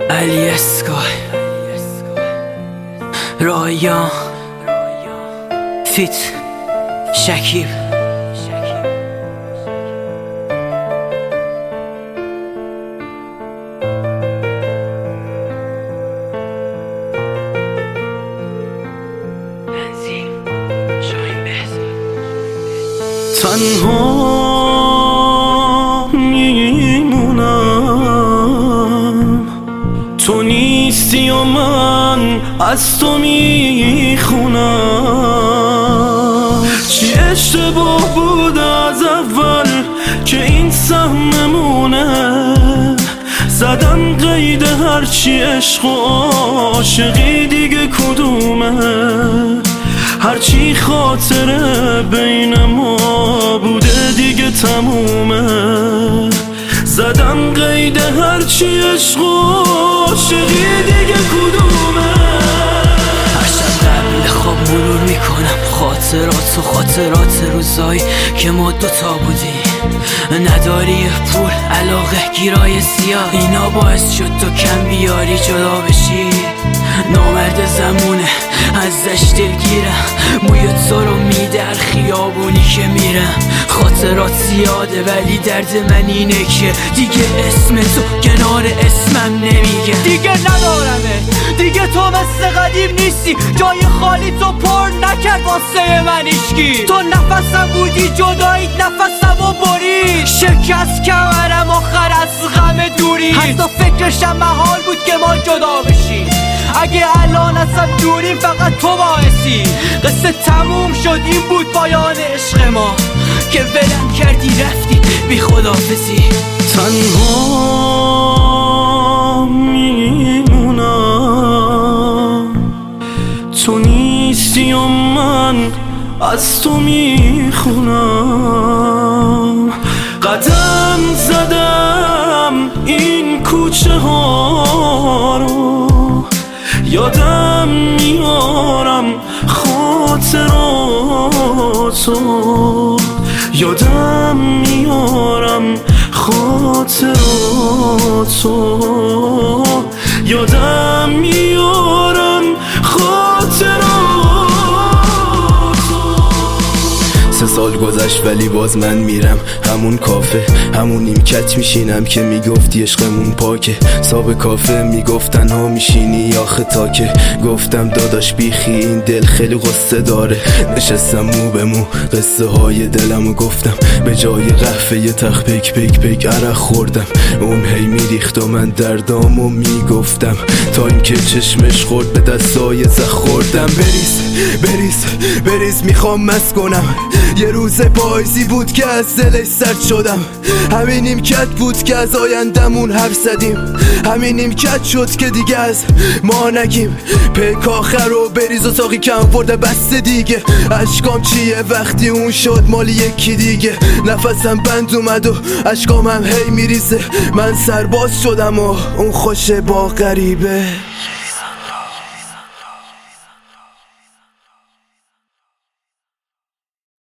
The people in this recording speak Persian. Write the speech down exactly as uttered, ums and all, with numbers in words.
علی اسکای رایان فیت شکیب تنها میمونم، تو نیستی و من از تو میخونم. چی اشتباه بود از اول که این سهممونه، زدن قید هرچی عشق و عاشقی دیگه کدومه. هرچی خاطره بین ما بوده دیگه تمومه، زدم قید هرچی عشق و عاشقی دیگه کدومه. هر شب قبل خواب مرور میکنم خاطرات و خاطرات روزایی که ما دوتا بودیم. نداری پول، علاقه، گیرای سیاه، اینا باعث شد تو کم بیاری جدا بشی. نامرد زمونه ازش دلگیرم، موی تو رو میدر خیابونی که میرم. خاطرات زیاده ولی درد من اینه که دیگه اسم تو کنار اسمم نمیگه. دیگه ندارمه، دیگه تو مثل قدیم نیستی. جای خالی تو پر نکرد واسه من هیچکی. تو نفسم بودی جداییت نفسم و بری، شکست کمرم آخر از غم دوری. حتی فکرشم محال بود که ما جدا بشیم. اگه الان ازم دوریم فقط تو باعثی. قصه تموم شد، این بود پایان عشق ما که ولم کردی رفتی بی خداحافظی. تنها میمونم، تو نیستی و من از تو میخونم. قدم زدم این کوچه ها رو، یادم میارم خاطراتو، یادم میارم خاطراتو، یادم میارم خاطراتو. سه سال گذشت ولی باز من میرم همون کافه، همون نیمکت میشینم که میگفتی عشقمون پاکه. صاحب کافه میگفت تنها میشینی آخه تاکه. گفتم داداش بیخی این دل خیلی قصه داره. نشستم مو به مو قصه های دلمو گفتم، به جای قهوه یه تخ پک پک پک عرق خوردم. اون هی میریخت و من دردامو میگفتم تا اینکه چشمش خورد به دستای زخ خوردم. بریز بریز بریز میخوام مست کنم. یه روز پاییزی بود که از دلش سرد شدم. همین نیمکت بود که از آیندمون حرف زدیم. همین نیمکت شد که دیگه از ما نگیم. پک آخر رو بریز و ساقی کم برده بسته دیگه. اشکام چیه وقتی اون شد مال یکی دیگه. نفسم بند اومد و اشکام هم هی میریزه. من سرباز شدم و اون خوشه با غریبه.